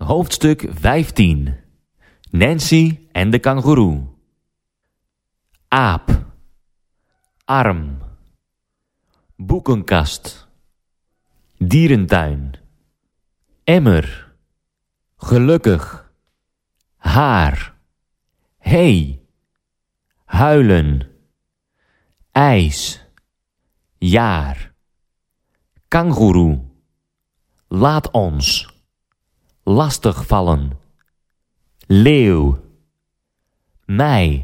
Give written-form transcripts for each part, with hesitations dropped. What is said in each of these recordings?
Hoofdstuk 15. Nancy en de kangoeroe. Aap. Arm. Boekenkast. Dierentuin. Emmer. Gelukkig. Haar. Hey. Huilen. IJs. Jaar. Kangoeroe. Laat ons. Lastig vallen. Leeuw. Mei.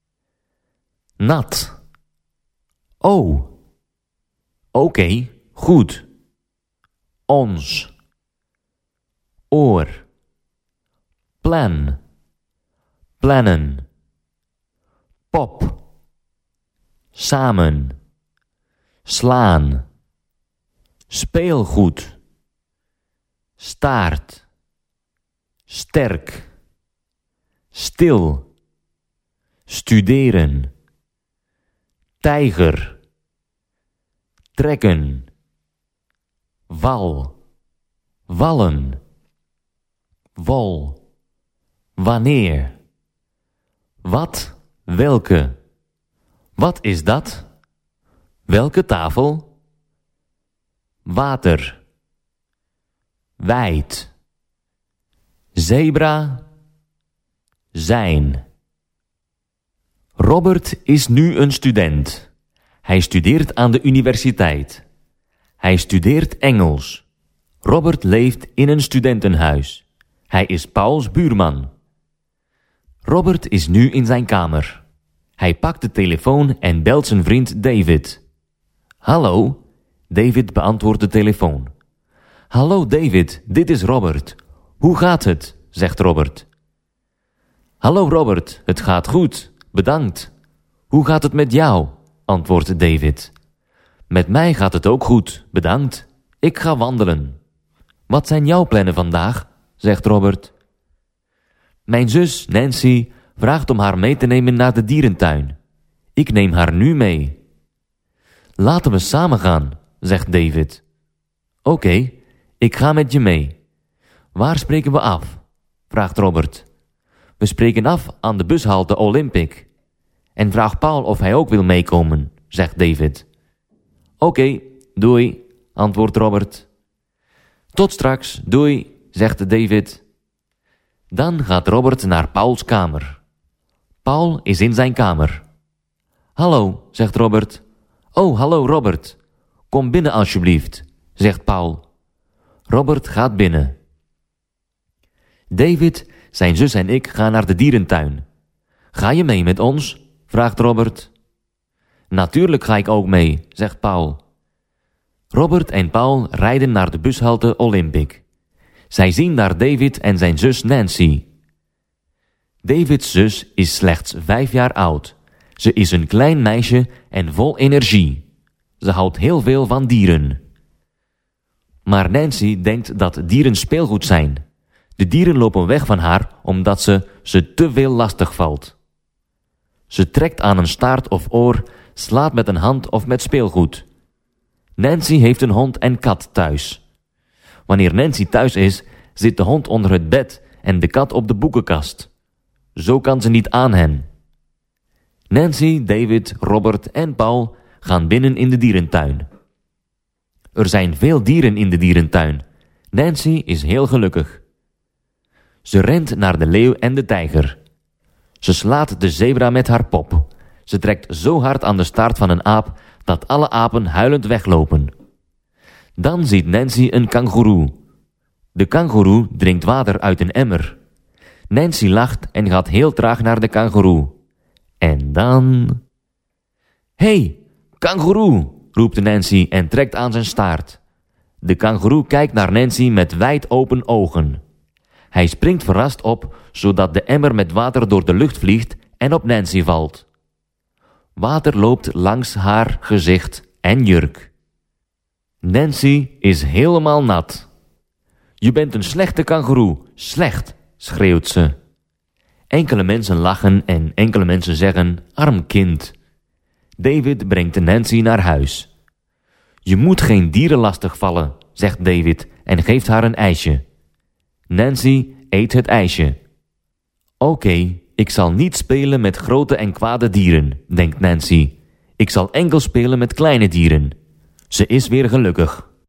Nat. Oh. Oké, goed. Ons. Oor. Plan. Plannen. Pop. Samen. Slaan. Speelgoed. Staart. Sterk. Stil. Studeren. Tijger. Trekken. Wal. Wallen. Wol. Wanneer. Wat? Welke? Wat is dat? Welke tafel? Water. Wijd. Zebra. Zijn. Robert is nu een student. Hij studeert aan de universiteit. Hij studeert Engels. Robert leeft in een studentenhuis. Hij is Pauls buurman. Robert is nu in zijn kamer. Hij pakt de telefoon en belt zijn vriend David. Hallo? David beantwoordt de telefoon. Hallo David, dit is Robert. Hoe gaat het? Zegt Robert. Hallo Robert, het gaat goed, bedankt. Hoe gaat het met jou? Antwoordt David. Met mij gaat het ook goed, bedankt. Ik ga wandelen. Wat zijn jouw plannen vandaag? Zegt Robert. Mijn zus Nancy vraagt om haar mee te nemen naar de dierentuin. Ik neem haar nu mee. Laten we samen gaan, zegt David. Oké, ik ga met je mee. Waar spreken we af? Vraagt Robert. We spreken af aan de bushalte Olympic. En vraag Paul of hij ook wil meekomen, zegt David. Oké, doei, antwoordt Robert. Tot straks, doei, zegt David. Dan gaat Robert naar Pauls kamer. Paul is in zijn kamer. Hallo, zegt Robert. Oh, hallo Robert. Kom binnen alsjeblieft, zegt Paul. Robert gaat binnen. David, zijn zus en ik gaan naar de dierentuin. Ga je mee met ons? Vraagt Robert. Natuurlijk ga ik ook mee, zegt Paul. Robert en Paul rijden naar de bushalte Olympic. Zij zien daar David en zijn zus Nancy. Davids zus is slechts 5 jaar oud. Ze is een klein meisje en vol energie. Ze houdt heel veel van dieren. Maar Nancy denkt dat dieren speelgoed zijn. De dieren lopen weg van haar omdat ze te veel lastig valt. Ze trekt aan een staart of oor, slaat met een hand of met speelgoed. Nancy heeft een hond en kat thuis. Wanneer Nancy thuis is, zit de hond onder het bed en de kat op de boekenkast. Zo kan ze niet aan hen. Nancy, David, Robert en Paul gaan binnen in de dierentuin. Er zijn veel dieren in de dierentuin. Nancy is heel gelukkig. Ze rent naar de leeuw en de tijger. Ze slaat de zebra met haar pop. Ze trekt zo hard aan de staart van een aap dat alle apen huilend weglopen. Dan ziet Nancy een kangoeroe. De kangoeroe drinkt water uit een emmer. Nancy lacht en gaat heel traag naar de kangoeroe. En dan... Hey, kangoeroe, roept Nancy en trekt aan zijn staart. De kangoeroe kijkt naar Nancy met wijd open ogen. Hij springt verrast op, zodat de emmer met water door de lucht vliegt en op Nancy valt. Water loopt langs haar gezicht en jurk. Nancy is helemaal nat. Je bent een slechte kangoeroe, slecht, schreeuwt ze. Enkele mensen lachen en enkele mensen zeggen, arm kind. David brengt Nancy naar huis. Je moet geen dieren lastigvallen, zegt David en geeft haar een ijsje. Nancy eet het ijsje. Oké, ik zal niet spelen met grote en kwade dieren, denkt Nancy. Ik zal enkel spelen met kleine dieren. Ze is weer gelukkig.